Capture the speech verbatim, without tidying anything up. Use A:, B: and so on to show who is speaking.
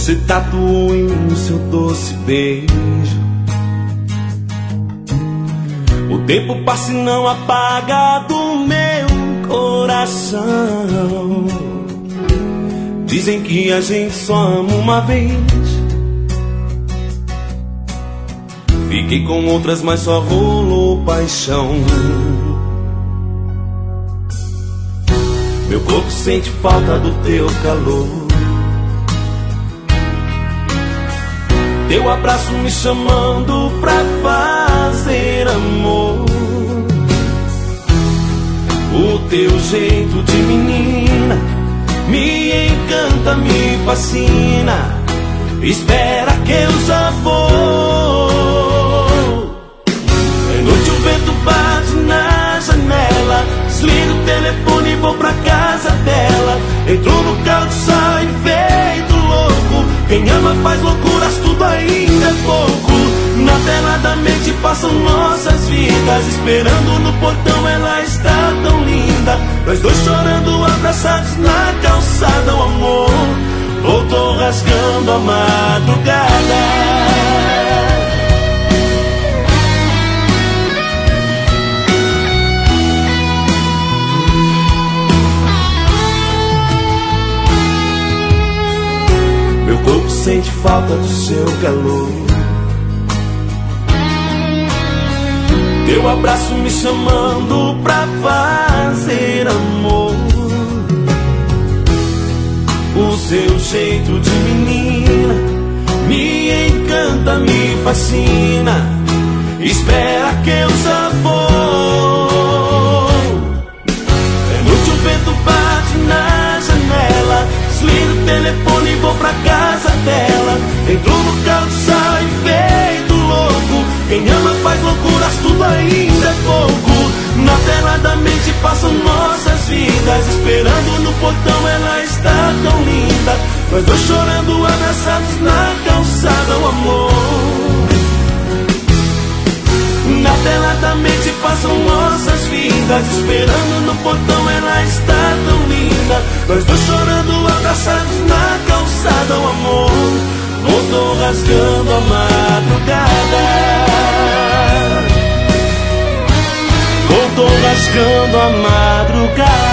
A: você tatuou em mim seu doce beijo. O tempo passa e não apaga do meu coração. Dizem que a gente só ama uma vez. Fiquei com outras, mas só rolou paixão. Meu corpo sente falta do teu calor. Teu abraço me chamando pra fazer amor. O teu jeito de menina me encanta, me fascina. Espera que eu já vou. É noite, o vento bate na janela. Desligo o telefone e vou pra casa dela. Entro no carro, sai feito louco. Quem ama faz loucuras, tudo ainda é pouco. Na tela da mente passam nossas vidas. Esperando no portão, ela está tão linda. Nós dois chorando, abraçados na calçada. O amor voltou rasgando a madrugada. Meu corpo sente falta do seu calor. Teu abraço me chamando pra fazer amor. O seu jeito de menina me encanta, me fascina. Espera que eu já vou. É noite, o vento bate na janela. Desligo o telefone e vou pra casa dela. Entro no carro, sai feito louco. Quem ama faz loucuras, tudo ainda é pouco. Na tela da mente passam nossas vidas. Esperando no portão, ela está tão linda. Nós dois chorando, abraçados na calçada. O amor na tela da mente passam nossas vidas. Esperando no portão, ela está tão linda. Nós dois chorando, abraçados na calçada. O amor voltou rasgando a madrugada. Voltou rasgando a madrugada.